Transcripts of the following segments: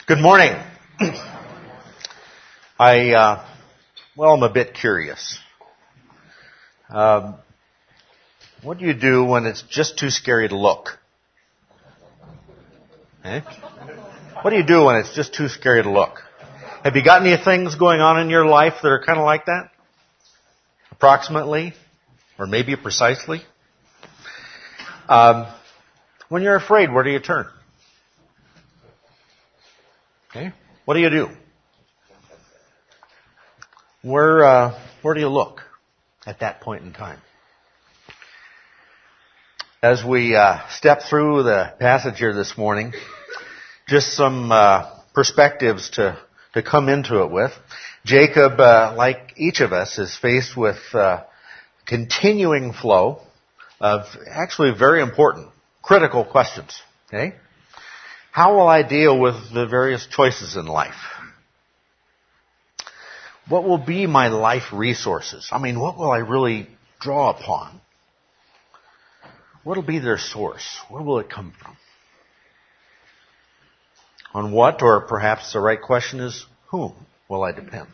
Good morning. I'm a bit curious. What do you do when it's just too scary to look? Eh? What do you do when it's just too scary to look? Have you got any things going on in your life that are kind of like that? Approximately? Or maybe precisely? When you're afraid, where do you turn? Okay. What do you do? Where do you look at that point in time? As we step through the passage here this morning, just some perspectives to come into it with. Jacob, like each of us, is faced with continuing flow of actually very important, critical questions. Okay? How will I deal with the various choices in life? What will be my life resources? What will I really draw upon? What will be their source? Where will it come from? On what, or perhaps the right question is, whom will I depend?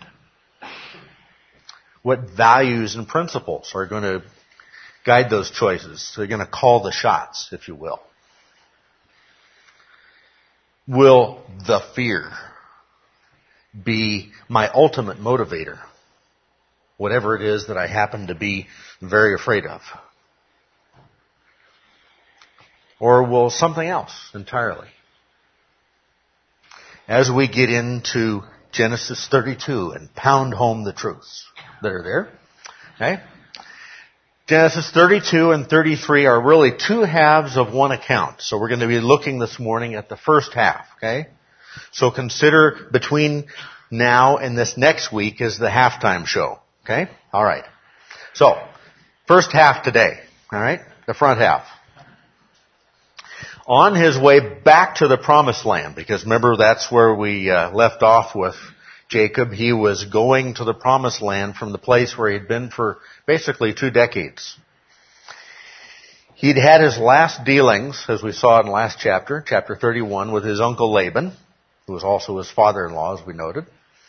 What values and principles are going to guide those choices? They're going to call the shots, if you will. Will the fear be my ultimate motivator? Whatever it is that I happen to be very afraid of. Or will something else entirely? As we get into Genesis 32 and pound home the truths that are there. Okay? Genesis 32 and 33 are really two halves of one account. So we're going to be looking this morning at the first half, okay? So consider between now and this next week is the halftime show, okay? All right. So, first half today, all right? The front half. On his way back to the promised land, because remember that's where we left off with Jacob. He was going to the promised land from the place where he'd been for basically 2 decades. He'd had his last dealings, as we saw in the last chapter 31, with his uncle Laban, who was also his father-in-law, as we noted.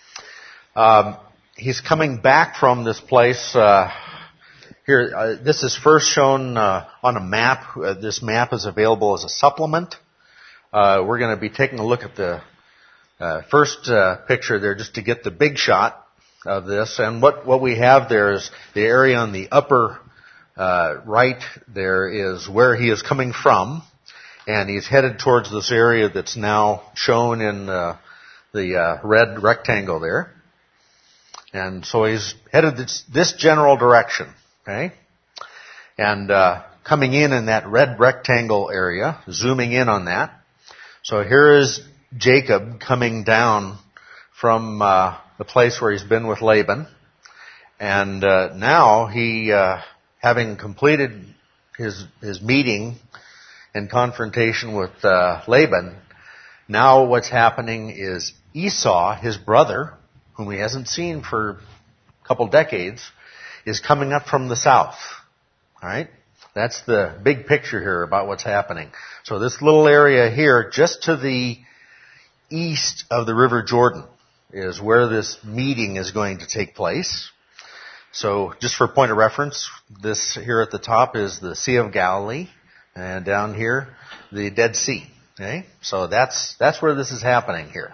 He's coming back from this place. Here, this is first shown on a map. This map is available as a supplement. We're going to be taking a look at the first picture there just to get the big shot of this. And what we have there is the area on the upper right there is where he is coming from. And he's headed towards this area that's now shown in the red rectangle there. And so he's headed this general direction. Okay? And coming in that red rectangle area, zooming in on that. So here is Jacob coming down from the place where he's been with Laban. And now he, having completed his meeting and confrontation with Laban, now what's happening is Esau, his brother, whom he hasn't seen for a couple decades, is coming up from the south. All right? That's the big picture here about what's happening. So this little area here, just to the east of the River Jordan, is where this meeting is going to take place. So just for point of reference, this here at the top is the Sea of Galilee, and down here, the Dead Sea. Okay? So that's where this is happening here.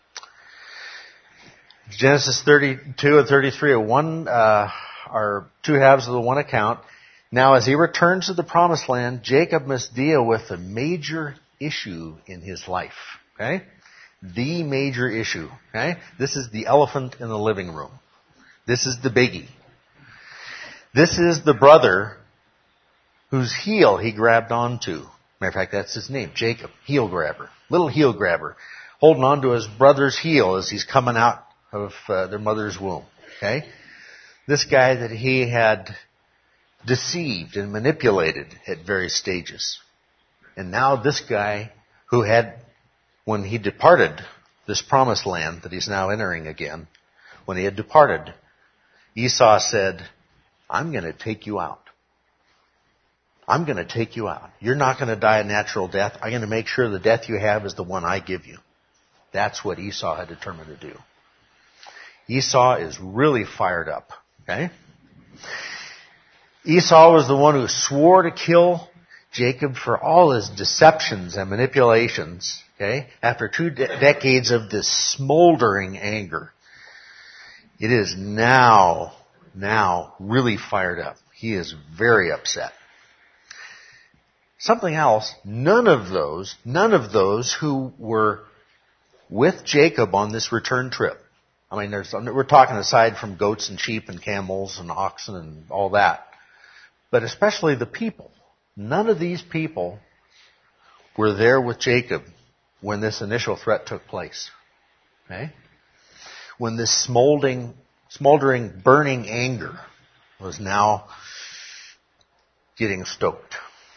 Genesis 32 and 33 are two halves of the one account. Now, as he returns to the promised land, Jacob must deal with a major issue in his life. Okay? The major issue. Okay? This is the elephant in the living room. This is the biggie. This is the brother whose heel he grabbed onto. Matter of fact, that's his name, Jacob. Heel grabber. Little heel grabber. Holding on to his brother's heel as he's coming out of their mother's womb. Okay? This guy that he had deceived and manipulated at various stages. And now this guy who had, when he departed this promised land that he's now entering again, when he had departed, Esau said, I'm going to take you out. I'm going to take you out. You're not going to die a natural death. I'm going to make sure the death you have is the one I give you. That's what Esau had determined to do. Esau is really fired up. Okay? Esau was the one who swore to kill Jacob for all his deceptions and manipulations. Okay? After 2 decades of this smoldering anger, it is now really fired up. He is very upset. Something else, none of those who were with Jacob on this return trip. I mean, we're talking aside from goats and sheep and camels and oxen and all that. But especially the people. None of these people were there with Jacob when this initial threat took place. Okay? When this smoldering, burning anger was now getting stoked.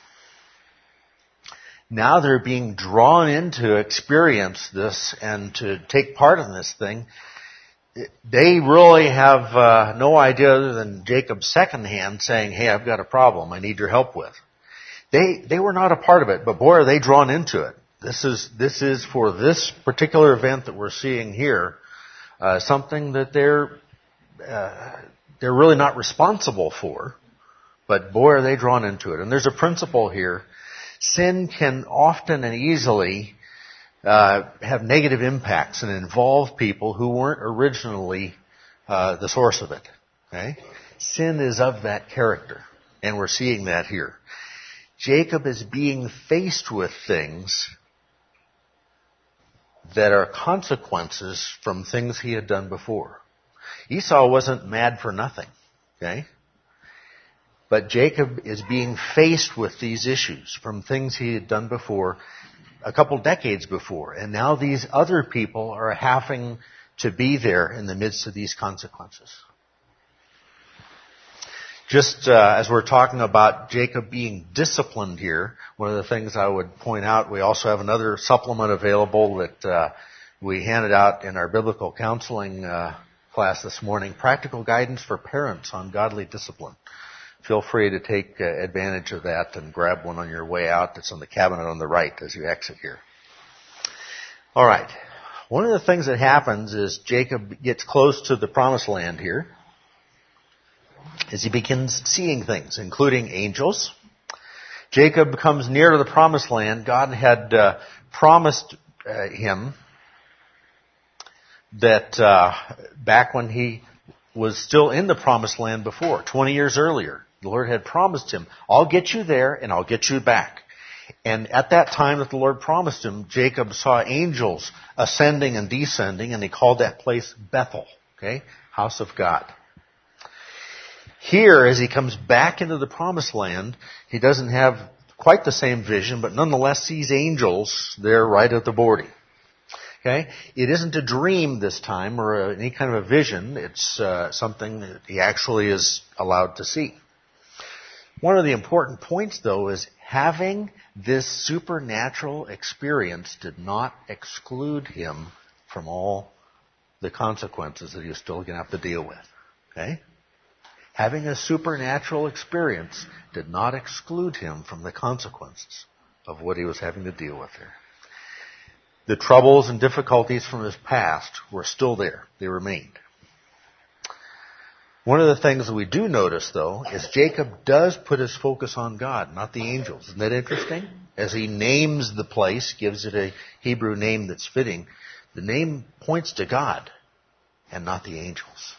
Now they're being drawn in to experience this and to take part in this thing. They really have no idea other than Jacob's second hand saying, hey, I've got a problem I need your help with. They were not a part of it, but boy, are they drawn into it. This is for this particular event that we're seeing here, something that they're really not responsible for, but boy, are they drawn into it. And there's a principle here. Sin can often and easily have negative impacts and involve people who weren't originally the source of it. Okay? Sin is of that character, and we're seeing that here. Jacob is being faced with things that are consequences from things he had done before. Esau wasn't mad for nothing. Okay? But Jacob is being faced with these issues from things he had done before, a couple decades before. And now these other people are having to be there in the midst of these consequences. Just as we're talking about Jacob being disciplined here, one of the things I would point out, we also have another supplement available that we handed out in our biblical counseling class this morning, Practical Guidance for Parents on Godly Discipline. Feel free to take advantage of that and grab one on your way out. That's on the cabinet on the right as you exit here. All right. One of the things that happens is Jacob gets close to the promised land here as he begins seeing things, including angels. Jacob comes near to the promised land. God had promised him that back when he was still in the promised land before, 20 years earlier, the Lord had promised him, I'll get you there and I'll get you back. And at that time that the Lord promised him, Jacob saw angels ascending and descending, and he called that place Bethel, okay? House of God. Here, as he comes back into the promised land, he doesn't have quite the same vision, but nonetheless sees angels there right at the border. Okay? It isn't a dream this time or any kind of a vision. It's something that he actually is allowed to see. One of the important points, though, is having this supernatural experience did not exclude him from all the consequences that he was still going to have to deal with. Okay? Having a supernatural experience did not exclude him from the consequences of what he was having to deal with there. The troubles and difficulties from his past were still there. They remained. One of the things that we do notice, though, is Jacob does put his focus on God, not the angels. Isn't that interesting? As he names the place, gives it a Hebrew name that's fitting, the name points to God and not the angels.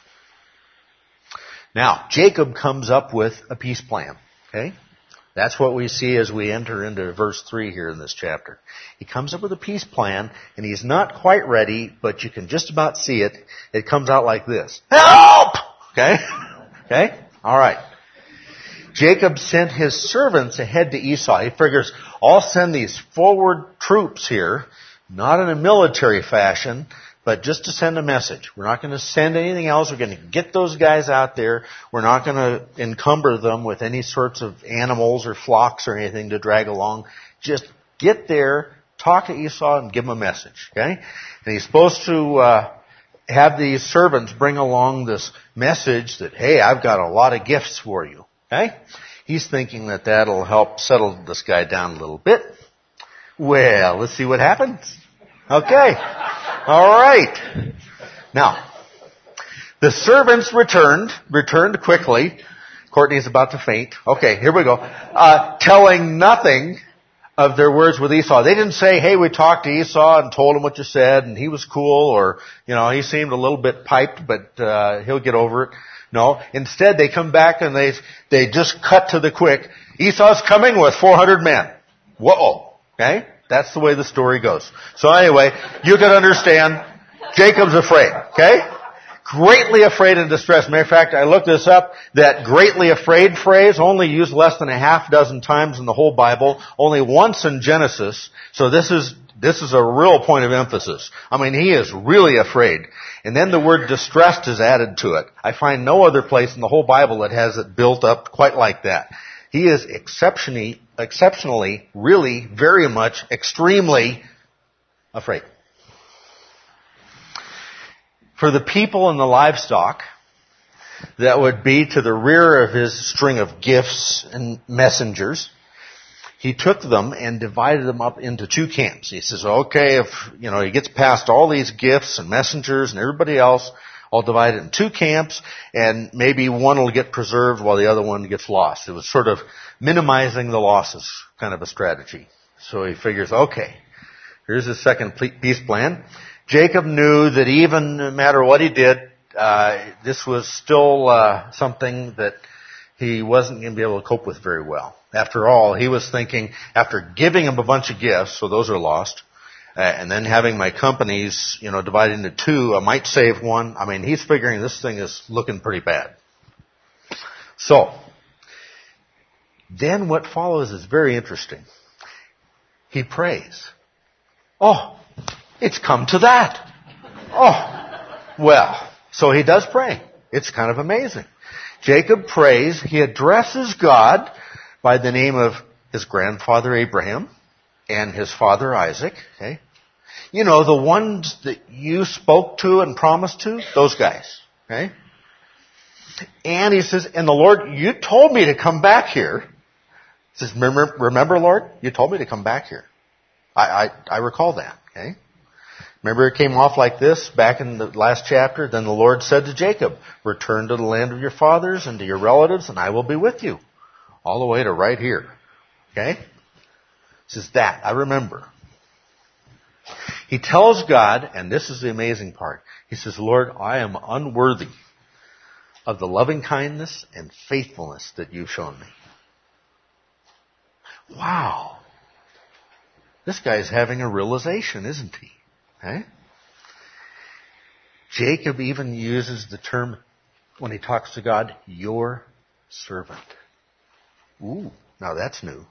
Now, Jacob comes up with a peace plan. Okay? That's what we see as we enter into verse 3 here in this chapter. He comes up with a peace plan, and he's not quite ready, but you can just about see it. It comes out like this. Help! Okay? Okay? All right. Jacob sent his servants ahead to Esau. He figures, I'll send these forward troops here, not in a military fashion, but just to send a message. We're not going to send anything else. We're going to get those guys out there. We're not going to encumber them with any sorts of animals or flocks or anything to drag along. Just get there, talk to Esau, and give him a message. Okay? And he's supposed to have these servants bring along this message that, hey, I've got a lot of gifts for you. Okay? He's thinking that that'll help settle this guy down a little bit. Well, let's see what happens. Okay. All right. Now, the servants returned quickly. Courtney's about to faint. Okay, here we go. Telling nothing of their words with Esau. They didn't say, hey, we talked to Esau and told him what you said and he was cool, or, he seemed a little bit piped, but he'll get over it. No. Instead, they come back and they just cut to the quick. Esau's coming with 400 men. Whoa. Okay? That's the way the story goes. So anyway, you can understand, Jacob's afraid. Okay? Greatly afraid and distressed. Matter of fact, I looked this up. That greatly afraid phrase only used less than a half dozen times in the whole Bible. Only once in Genesis. So this is a real point of emphasis. I mean, he is really afraid. And then the word distressed is added to it. I find no other place in the whole Bible that has it built up quite like that. He is exceptionally, really, very much, extremely afraid. For the people and the livestock that would be to the rear of his string of gifts and messengers, he took them and divided them up into two camps. He says, okay, if, he gets past all these gifts and messengers and everybody else, I'll divide it in two camps, and maybe one will get preserved while the other one gets lost. It was sort of minimizing the losses kind of a strategy. So he figures, okay, here's his second peace plan. Jacob knew that even no matter what he did, this was still something that he wasn't going to be able to cope with very well. After all, he was thinking, after giving him a bunch of gifts, so those are lost, and then having my companies, divided into two, I might save one. I mean, he's figuring this thing is looking pretty bad. So, then what follows is very interesting. He prays. Oh, it's come to that. Oh, well, so he does pray. It's kind of amazing. Jacob prays. He addresses God by the name of his grandfather Abraham and his father Isaac. Okay, the ones that you spoke to and promised to, those guys. Okay, and he says, "And the Lord, you told me to come back here." He says, "Remember, Lord, you told me to come back here." I recall that. Okay. Remember it came off like this back in the last chapter? Then the Lord said to Jacob, return to the land of your fathers and to your relatives, and I will be with you. All the way to right here. Okay? It says that. I remember. He tells God, and this is the amazing part, he says, Lord, I am unworthy of the loving kindness and faithfulness that you've shown me. Wow. This guy's having a realization, isn't he? Okay? Jacob even uses the term, when he talks to God, your servant. Ooh, now that's new.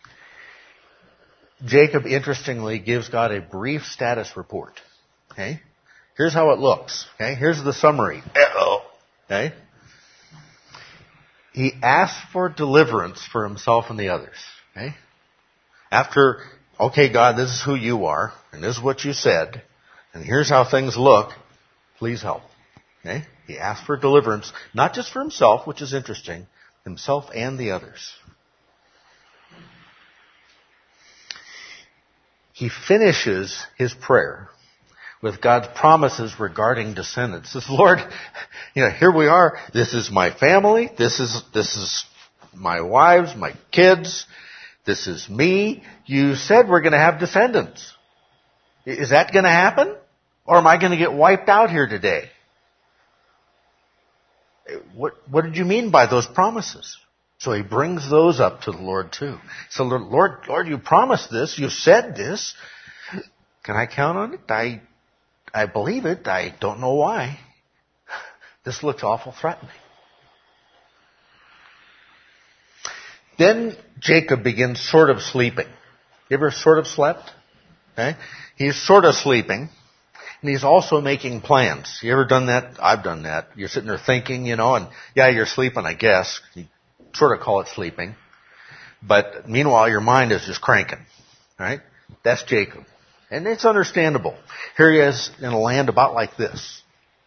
Jacob, interestingly, gives God a brief status report. Okay? Here's how it looks. Okay? Here's the summary. Okay? He asks for deliverance for himself and the others. Okay? After, okay, God, this is who you are, and this is what you said, and here's how things look. Please help. Okay? He asks for deliverance, not just for himself, which is interesting, himself and the others. He finishes his prayer with God's promises regarding descendants. He says, Lord, here we are. This is my family. This is my wives, my kids. This is me. You said we're going to have descendants. Is that going to happen? Or am I going to get wiped out here today? What did you mean by those promises? So he brings those up to the Lord too. So Lord, you promised this. You said this. Can I count on it? I believe it. I don't know why. This looks awful threatening. Then Jacob begins sort of sleeping. You ever sort of slept? Okay. He's sort of sleeping. And he's also making plans. You ever done that? I've done that. You're sitting there thinking, and yeah, you're sleeping, I guess. You sort of call it sleeping. But meanwhile, your mind is just cranking. Right? That's Jacob. And it's understandable. Here he is in a land about like this.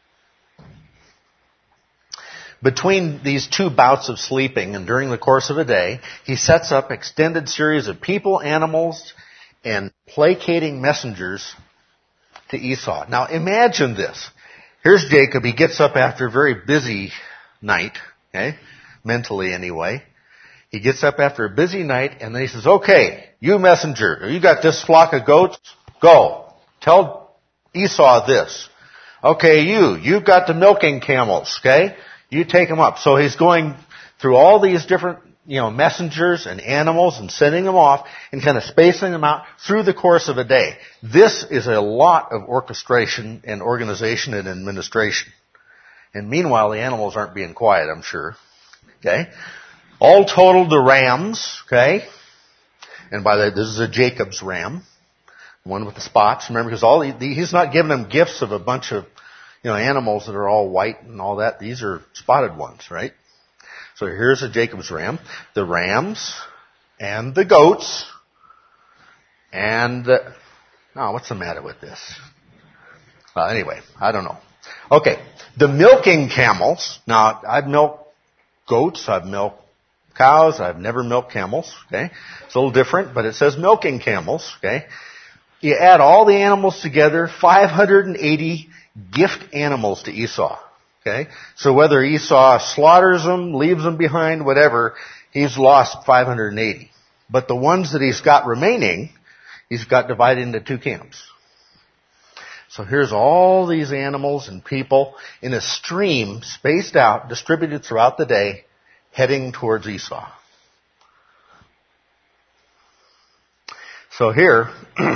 Between these two bouts of sleeping and during the course of a day, he sets up extended series of people, animals, and placating messengers to Esau. Now imagine this. Here's Jacob. He gets up after a very busy night, okay? Mentally anyway. He gets up after a busy night and then he says, okay, you messenger, you got this flock of goats, go. Tell Esau this. Okay, you've got the milking camels, okay? You take them up. So he's going through all these different, messengers and animals and sending them off and kind of spacing them out through the course of a day. This is a lot of orchestration and organization and administration. And meanwhile, the animals aren't being quiet, I'm sure. Okay? All totaled the rams, okay? And by the way, this is a Jacob's ram. One with the spots. Remember, because he's not giving them gifts of a bunch of, animals that are all white and all that. These are spotted ones, right? So here's a Jacob's ram. The rams and the goats and what's the matter with this? Anyway, I don't know. Okay. The milking camels. Now, I've milked goats. I've milked cows. I've never milked camels. Okay. It's a little different, but it says milking camels. Okay. You add all the animals together, 580 gift animals to Esau. Okay? So whether Esau slaughters them, leaves them behind, whatever, he's lost 580. But the ones that he's got remaining, he's got divided into two camps. So here's all these animals and people in a stream, spaced out, distributed throughout the day, heading towards Esau. So here,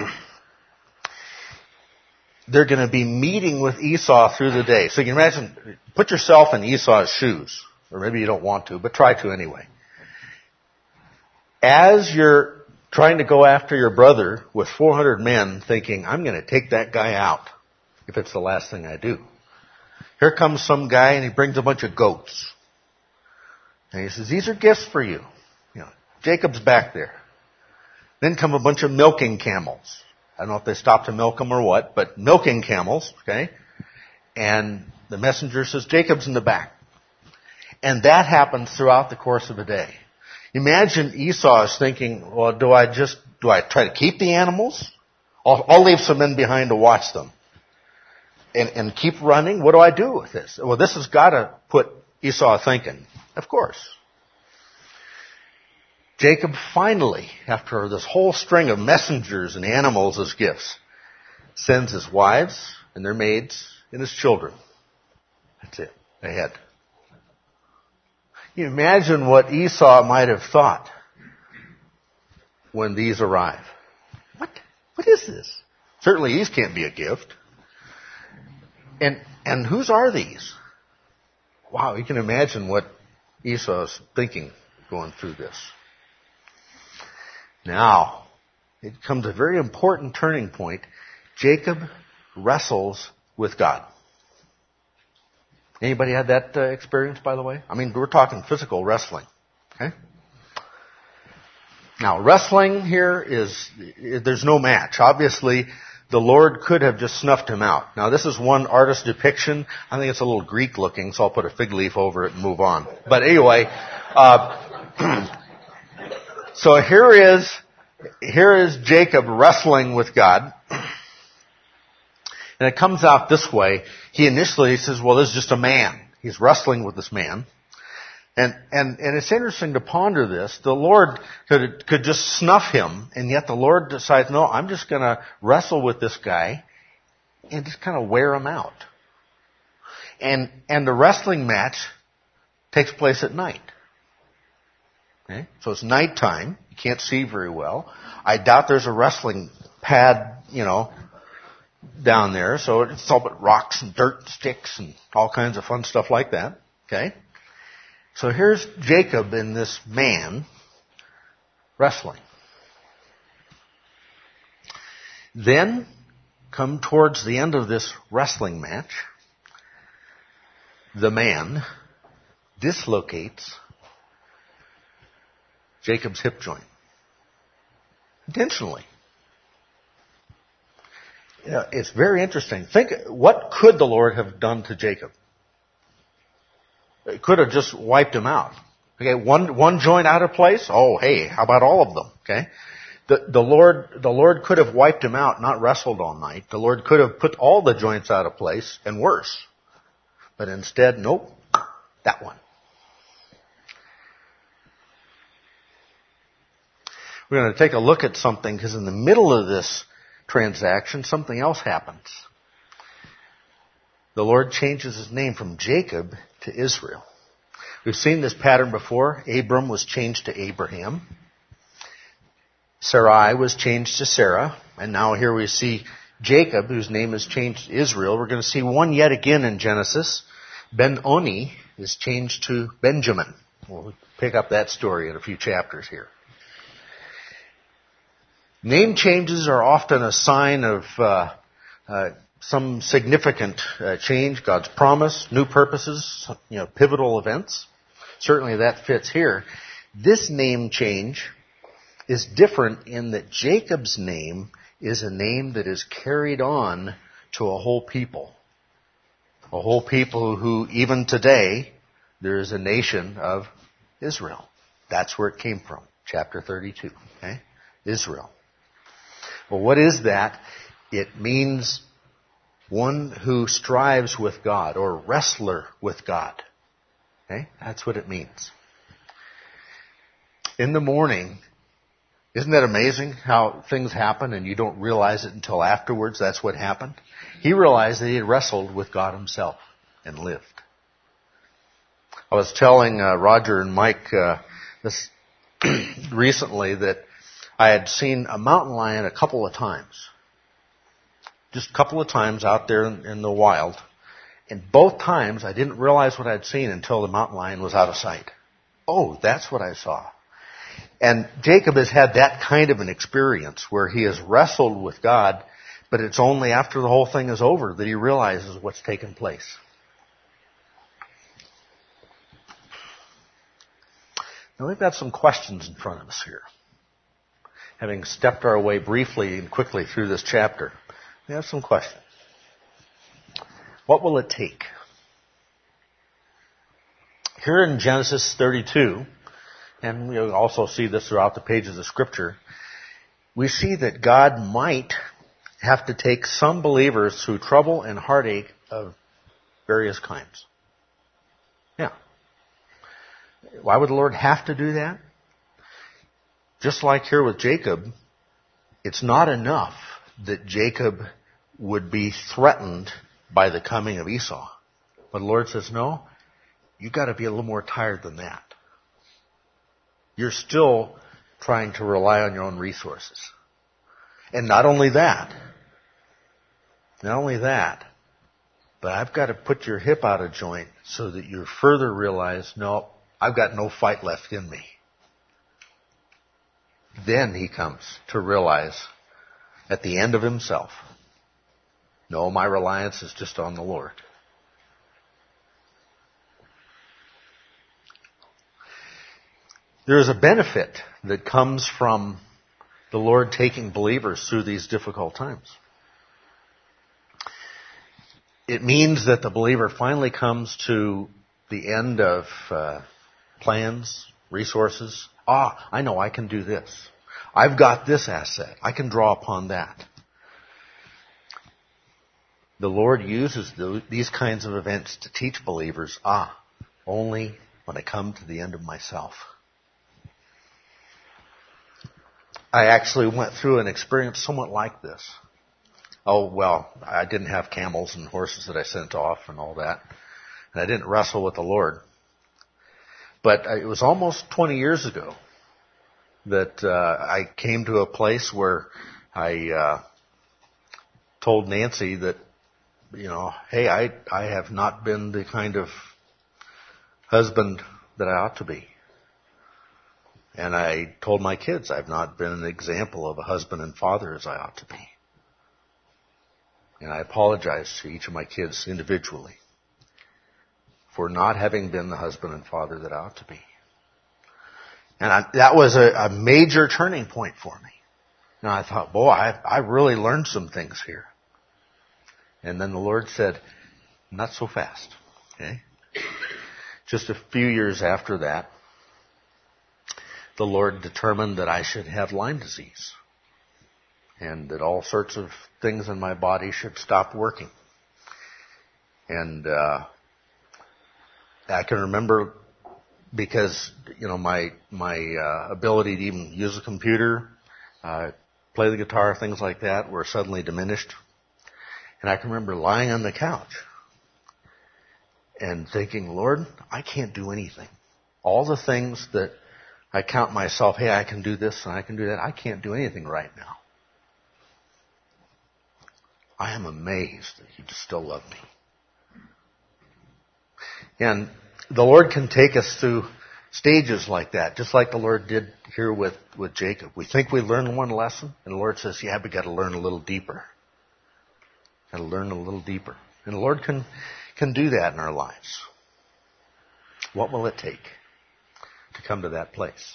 they're going to be meeting with Esau through the day. So you can imagine, put yourself in Esau's shoes. Or maybe you don't want to, but try to anyway. As you're trying to go after your brother with 400 men thinking, I'm going to take that guy out if it's the last thing I do. Here comes some guy and he brings a bunch of goats. And he says, these are gifts for you. Jacob's back there. Then come a bunch of milking camels. I don't know if they stopped to milk them or what, but milking camels, okay? And the messenger says, Jacob's in the back. And that happens throughout the course of a day. Imagine Esau is thinking, well, do I try to keep the animals? I'll leave some men behind to watch them. And keep running? What do I do with this? Well, this has got to put Esau thinking. Of course. Jacob finally, after this whole string of messengers and animals as gifts, sends his wives and their maids and his children. That's it. Ahead. You imagine what Esau might have thought when these arrive. What is this? Certainly these can't be a gift. And whose are these? Wow, you can imagine what Esau's thinking going through this. Now, it comes a very important turning point. Jacob wrestles with God. Anybody had that experience, by the way? I mean, we're talking physical wrestling. Okay? Now, wrestling here there's no match. Obviously, the Lord could have just snuffed him out. Now, this is one artist's depiction. I think it's a little Greek looking, so I'll put a fig leaf over it and move on. But anyway, so here is Jacob wrestling with God. And it comes out this way. He initially says, well, this is just a man. He's wrestling with this man. And it's interesting to ponder this. The Lord could just snuff him, and yet the Lord decides, no, I'm just going to wrestle with this guy and just kind of wear him out. And the wrestling match takes place at night. Okay? So it's nighttime. You can't see very well. I doubt there's a wrestling pad, down there. So it's all but rocks and dirt and sticks and all kinds of fun stuff like that. Okay? So here's Jacob and this man wrestling. Then, come towards the end of this wrestling match, the man dislocates Jacob's hip joint. Intentionally. It's very interesting. Think, what could the Lord have done to Jacob? It could have just wiped him out. Okay, one joint out of place? Oh, hey, how about all of them? Okay? The Lord could have wiped him out, not wrestled all night. The Lord could have put all the joints out of place and worse. But instead, nope, that one. We're going to take a look at something because in the middle of this transaction, something else happens. The Lord changes his name from Jacob to Israel. We've seen this pattern before. Abram was changed to Abraham. Sarai was changed to Sarah. And now here we see Jacob, whose name is changed to Israel. We're going to see one yet again in Genesis. Ben-Oni is changed to Benjamin. We'll pick up that story in a few chapters here. Name changes are often a sign of some significant change, God's promise, new purposes, pivotal events. Certainly that fits here. This name change is different in that Jacob's name is a name that is carried on to a whole people. A whole people who, even today, there is a nation of Israel. That's where it came from. Chapter 32. Okay? Israel. Well, what is that? It means one who strives with God or wrestler with God. Okay? That's what it means. In the morning, isn't that amazing how things happen and you don't realize it until afterwards that's what happened? He realized that he had wrestled with God himself and lived. I was telling Roger and Mike this recently that I had seen a mountain lion a couple of times. Just a couple of times out there in the wild. And both times I didn't realize what I'd seen until the mountain lion was out of sight. Oh, that's what I saw. And Jacob has had that kind of an experience where he has wrestled with God, but it's only after the whole thing is over that he realizes what's taken place. Now we've got some questions in front of us here. Having stepped our way briefly and quickly through this chapter, we have some questions. What will it take? Here in Genesis 32, and we also see this throughout the pages of Scripture, we see that God might have to take some believers through trouble and heartache of various kinds. Yeah. Why would the Lord have to do that? Just like here with Jacob, it's not enough that Jacob would be threatened by the coming of Esau. But the Lord says, no, you've got to be a little more tired than that. You're still trying to rely on your own resources. And not only that, but I've got to put your hip out of joint so that you further realize, no, I've got no fight left in me. Then he comes to realize at the end of himself, no, my reliance is just on the Lord. There is a benefit that comes from the Lord taking believers through these difficult times. It means that the believer finally comes to the end of plans, resources. I know I can do this. I've got this asset. I can draw upon that. The Lord uses these kinds of events to teach believers, only when I come to the end of myself. I actually went through an experience somewhat like this. I didn't have camels and horses that I sent off and all that. And I didn't wrestle with the Lord. But it was almost 20 years ago that I came to a place where I told Nancy that, hey, I have not been the kind of husband that I ought to be. And I told my kids I've not been an example of a husband and father as I ought to be. And I apologized to each of my kids individually for not having been the husband and father that I ought to be. And that was a major turning point for me. And I thought, I really learned some things here. And then the Lord said, not so fast. Okay? Just a few years after that, the Lord determined that I should have Lyme disease and that all sorts of things in my body should stop working. And I can remember because, my ability to even use a computer, play the guitar, things like that were suddenly diminished. And I can remember lying on the couch and thinking, Lord, I can't do anything. All the things that I count myself, hey, I can do this and I can do that, I can't do anything right now. I am amazed that you still love me. And the Lord can take us through stages like that, just like the Lord did here with Jacob. We think we learned one lesson, and the Lord says, yeah, we got to learn a little deeper. Got to learn a little deeper. And the Lord can do that in our lives. What will it take to come to that place?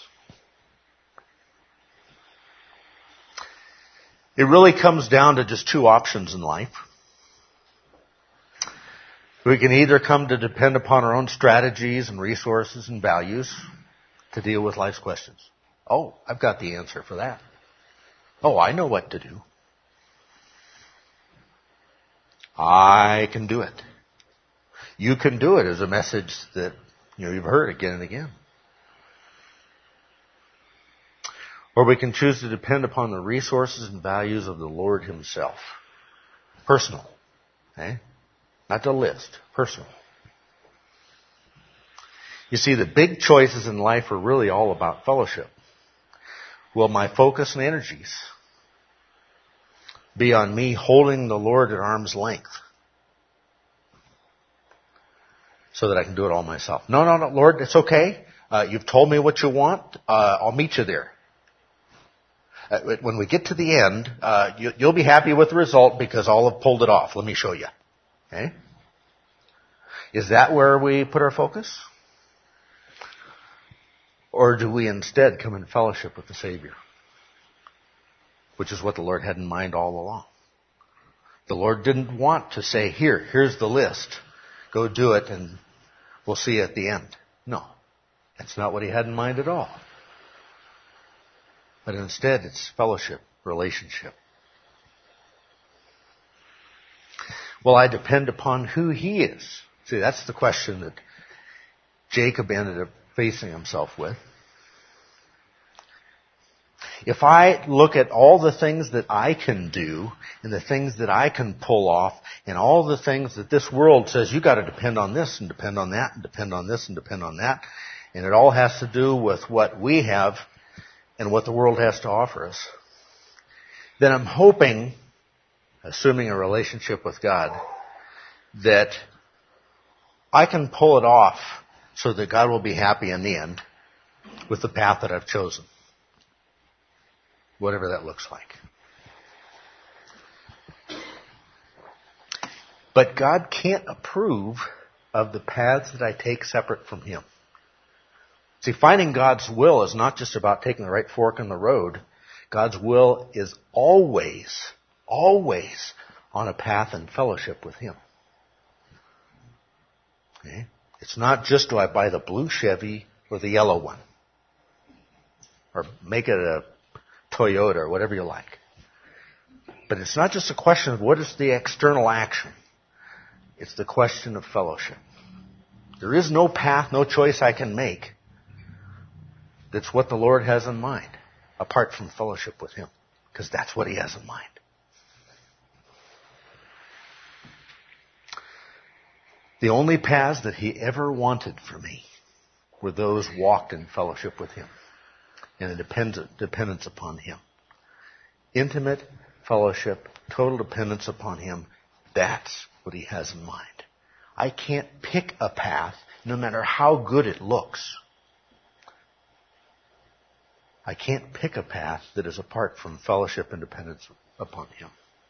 It really comes down to just two options in life. We can either come to depend upon our own strategies and resources and values to deal with life's questions. Oh, I've got the answer for that. Oh, I know what to do. I can do it. You can do it is a message that you've heard again and again. Or we can choose to depend upon the resources and values of the Lord Himself. Personal. Okay? Not the list. Personal. You see, the big choices in life are really all about fellowship. Will my focus and energies be on me holding the Lord at arm's length so that I can do it all myself? No, Lord, it's okay. You've told me what you want. I'll meet you there. When we get to the end, you'll be happy with the result because I'll have pulled it off. Let me show you. Okay? Is that where we put our focus? Or do we instead come in fellowship with the Savior? Which is what the Lord had in mind all along. The Lord didn't want to say, here's the list. Go do it and we'll see you at the end. No. That's not what He had in mind at all. But instead, it's fellowship, relationship. Well, I depend upon who He is. See, that's the question that Jacob ended up facing himself with. If I look at all the things that I can do and the things that I can pull off and all the things that this world says you got to depend on this and depend on that and depend on this and depend on that, and it all has to do with what we have and what the world has to offer us, then I'm hoping, assuming a relationship with God, that I can pull it off so that God will be happy in the end with the path that I've chosen. Whatever that looks like. But God can't approve of the paths that I take separate from Him. See, finding God's will is not just about taking the right fork in the road. God's will is always on a path in fellowship with Him. Okay? It's not just do I buy the blue Chevy or the yellow one. Or make it a Toyota or whatever you like. But it's not just a question of what is the external action. It's the question of fellowship. There is no path, no choice I can make that's what the Lord has in mind, apart from fellowship with Him, because that's what He has in mind. The only paths that He ever wanted for me were those walked in fellowship with Him and a dependence upon Him. Intimate fellowship, total dependence upon Him, that's what He has in mind. I can't pick a path, no matter how good it looks. I can't pick a path that is apart from fellowship and dependence upon Him.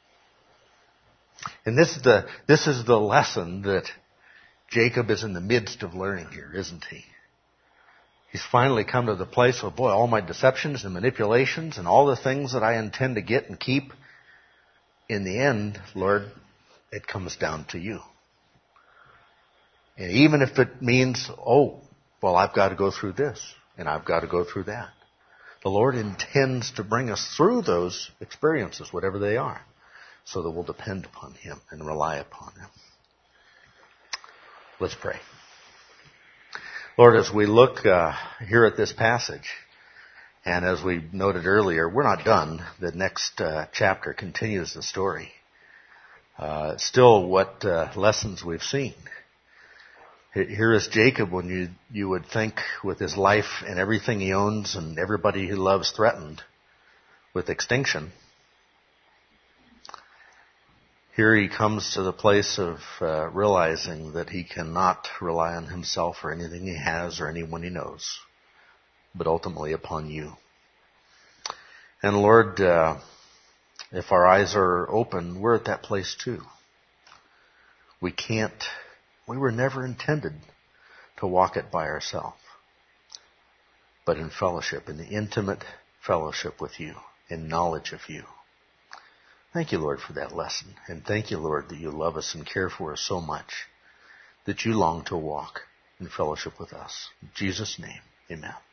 And this is the lesson that Jacob is in the midst of learning here, isn't he? He's finally come to the place where, boy, all my deceptions and manipulations and all the things that I intend to get and keep, in the end, Lord, it comes down to you. And even if it means, I've got to go through this and I've got to go through that. The Lord intends to bring us through those experiences, whatever they are, so that we'll depend upon Him and rely upon Him. Let's pray. Lord, as we look here at this passage, and as we noted earlier, we're not done. The next chapter continues the story. Still, what lessons we've seen. Here is Jacob when you would think with his life and everything he owns and everybody he loves threatened with extinction. Here he comes to the place of realizing that he cannot rely on himself or anything he has or anyone he knows, but ultimately upon you. And Lord, if our eyes are open, we're at that place too. We were never intended to walk it by ourselves, but in fellowship, in the intimate fellowship with you, in knowledge of you. Thank you, Lord, for that lesson. And thank you, Lord, that you love us and care for us so much that you long to walk in fellowship with us. In Jesus' name, amen.